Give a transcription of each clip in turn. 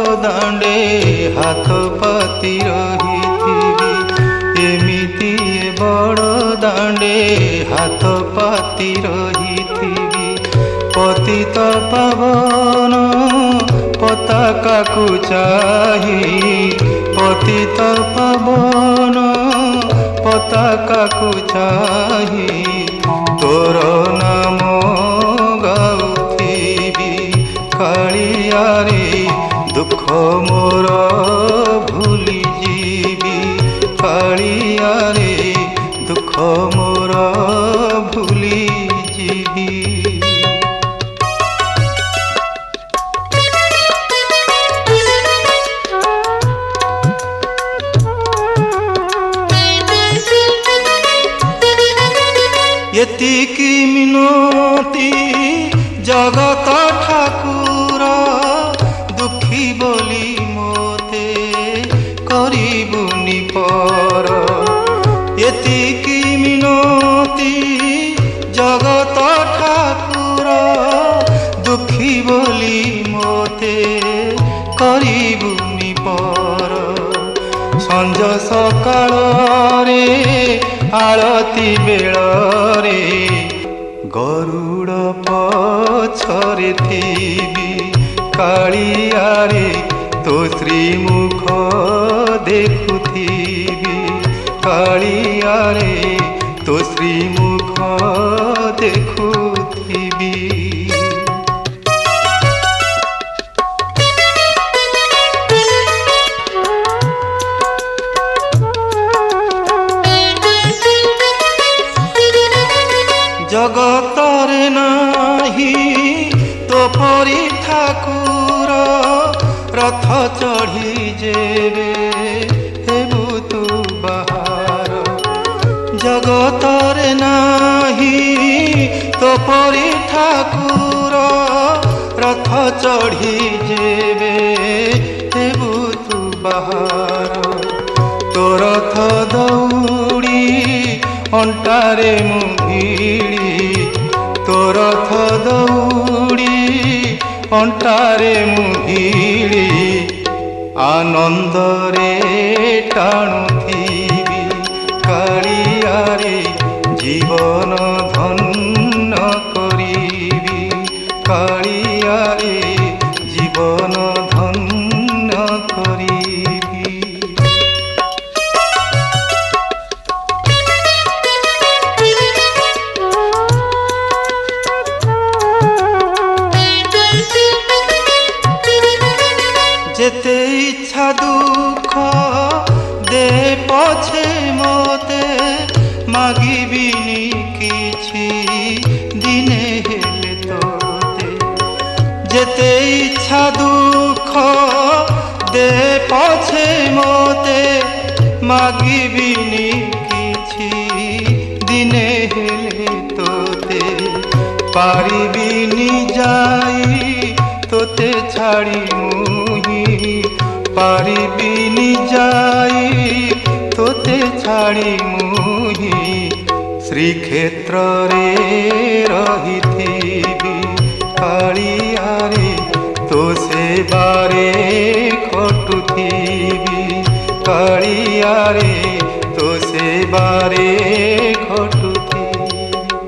दांडे हाथ पाती रहिथिबी एमिति बड़ दांडे हाथ पाती रहिथिबी पतित पावन पताका को चाही पतित पावन पताका को चाही तोर नाम गाउथिबी कालिया रे दुख मोर भूली जीवी कालिया रे दुख मोर भूली जीवी। एतिकी मिनती जगत ठाकुर दुखी बोली मोते करिबुनि पर एतिकी मिनती जगत ठाकुर दुखी बोली मोते करिबुनि पर संज सकाळ रे आरती बेଳରେ गरुड़ पछरे थीबी कालिया रे तो श्रीमुख देखुथीबी कालिया रे तो श्रीमुख देखुथीबी। जगतरे नाही तो परी ठाकुर रथ चढ़ी जेबे हेबु तू बाहार जगतरे नाही तो परी ठाकुर रथ चढ़ी जेबे हेबु तू बाहार तो रथ दौड़ी अंटारे मुहिड़ी तो रथ दौड़ी अंटारे मुहिड़ी आनंद रे टाणुथीबी कालिया रे जीवन धन्य करीबी कालिया रे जीवन धन्य करीबी। जेते इच्छा दुख दे पछे मोते मागिबिनी किछि दिने हेले तोते जेते इच्छा दुख दे पछे मोते मागिबिनी किछि दिने हेले तोते पारिबिनी जाई तोते छाड़ी मुही पारिबिनी जाई तोते छाड़ी मुही श्रीक्षेत्र रे रहिथिबी कालिया रे तो सेबारे खटुथिबी कालिया रे तो सेबारे खटुथिबी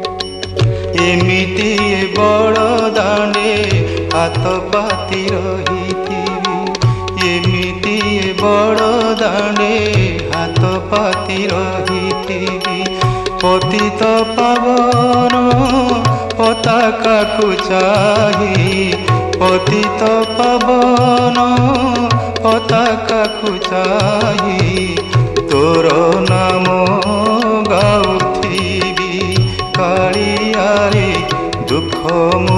एमिति बड़ दांडे हाथ पाती रहिथिबी एमिति बड़ दांडे हाथ पाती रहिथिबी पतित पावन पताका को चाही पतित पावन पताका को चाही तोर नाम गाउथिबी कालिया रे दुख